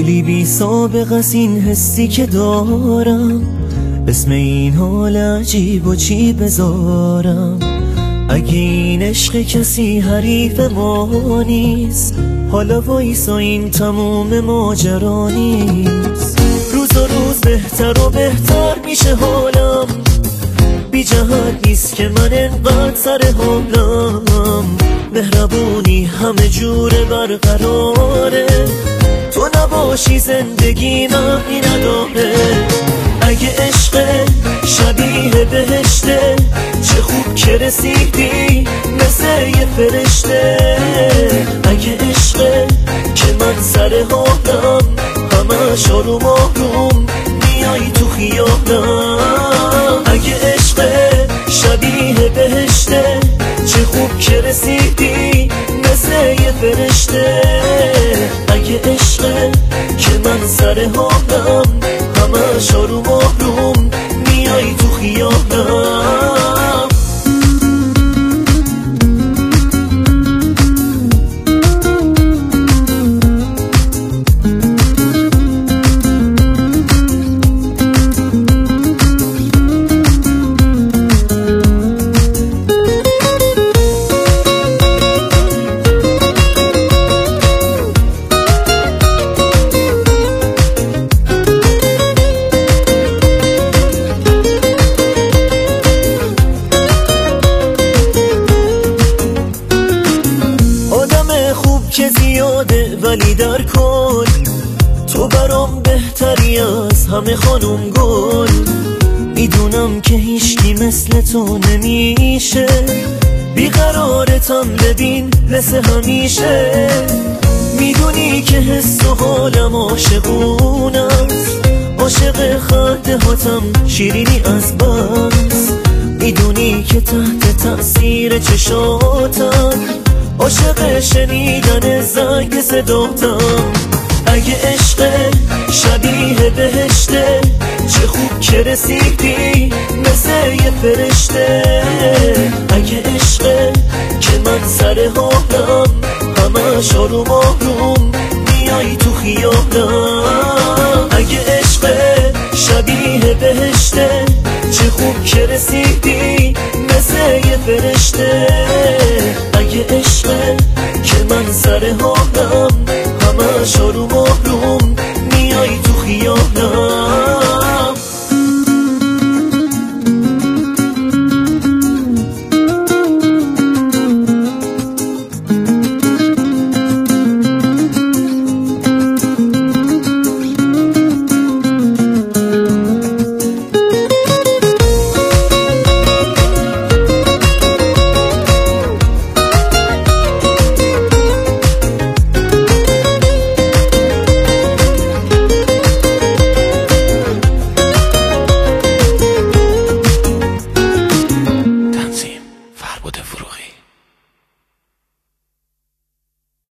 حالی بی سابق از این حسی که دارم، اسم این حال عجیب و چی بذارم. اگه این عشق کسی حریف ما نیست، حالا وایسا این تموم ماجرا نیست. روز و روز بهتر و بهتر میشه حالم، بی جهت نیست که من انقدر سر حالم. مهربونی همه جوره برقراره، تو نباشی زندگی معنی نداره. اگه عشق شبیه بهشته، چه خوب که رسیدی مثل یه فرشته. اگه عشق که من سر حالم، همش آروم آروم میای تو خیالم. اگه عشق شبیه بهشته، چه خوب که رسیدی مثل یه فرشته. اگه عشق که من سر حالم، همش آروم آروم میای تو خیالم. که زیاده ولی در کل تو برام بهتری از همه خانم گل. میدونم که هیچکی مثل تو نمیشه، بیقرارتم ببین مثل همیشه. میدونی که حس و حالم عاشقونست، عاشق خنده هاتم شیرینی از بس. میدونی که تحت تأثیر چشاتم، عاشق شنیدن زنگ صداتم. اگه عشق شبیه بهشته، چه خوب که رسیدی مثل یه فرشته. اگه عشق که من سر حالم، همش آروم آروم میای تو خیالم. اگه عشق شبیه بهشته، چه خوب که رسیدی مثل یه فرشته. اگه عشق که من سر حالم، همش آروم